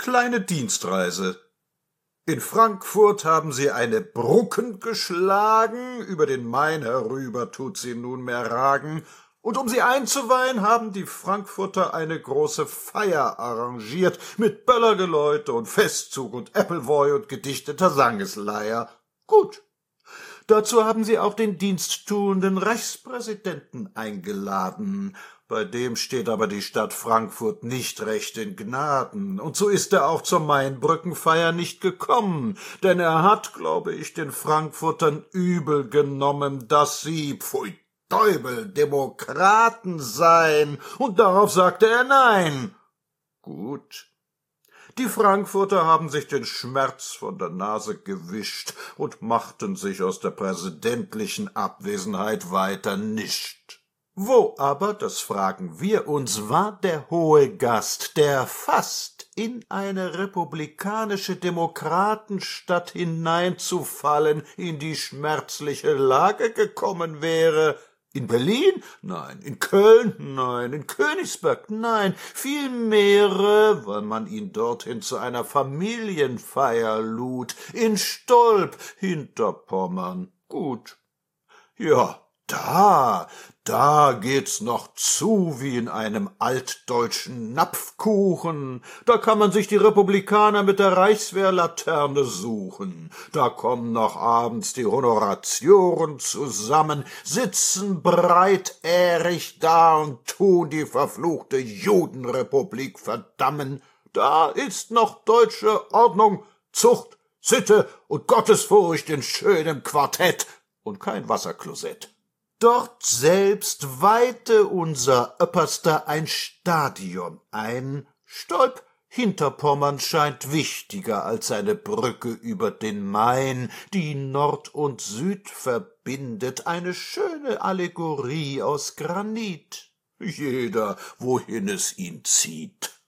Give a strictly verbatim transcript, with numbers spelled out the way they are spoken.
kleine Dienstreise. In Frankfurt haben sie eine Brucken geschlagen, über den Main herüber tut sie nunmehr ragen, und um sie einzuweihen, haben die Frankfurter eine große Feier arrangiert, mit Böllergeläute und Festzug und Appleboy und gedichteter Sangesleier. Gut. Dazu haben sie auch den diensttuenden Reichspräsidenten eingeladen. Bei dem steht aber die Stadt Frankfurt nicht recht in Gnaden, und so ist er auch zur Mainbrückenfeier nicht gekommen, denn er hat, glaube ich, den Frankfurtern übel genommen, dass sie, pfui Teufel, Demokraten seien, und darauf sagte er Nein. Gut. Die Frankfurter haben sich den Schmerz von der Nase gewischt und machten sich aus der präsidentlichen Abwesenheit weiter nischt. Wo aber, das fragen wir uns, war der hohe Gast, der fast in eine republikanische Demokratenstadt hineinzufallen in die schmerzliche Lage gekommen wäre? In Berlin? Nein. In Köln? Nein. In Königsberg? Nein. Vielmehr, weil man ihn dorthin zu einer Familienfeier lud. In Stolp, Hinterpommern. Gut. Ja, da, da geht's noch zu wie in einem altdeutschen Napfkuchen. Da kann man sich die Republikaner mit der Reichswehrlaterne suchen. Da kommen noch abends die Honoratioren zusammen, sitzen breitährig da und tun die verfluchte Judenrepublik verdammen. Da ist noch deutsche Ordnung, Zucht, Sitte und Gottesfurcht in schönem Quartett und kein Wasserklosett. Dort selbst weihte unser Öpperster ein Stadion ein. Stolp, Hinterpommern scheint wichtiger als eine Brücke über den Main, die Nord und Süd verbindet, eine schöne Allegorie aus Granit. Jeder, wohin es ihn zieht.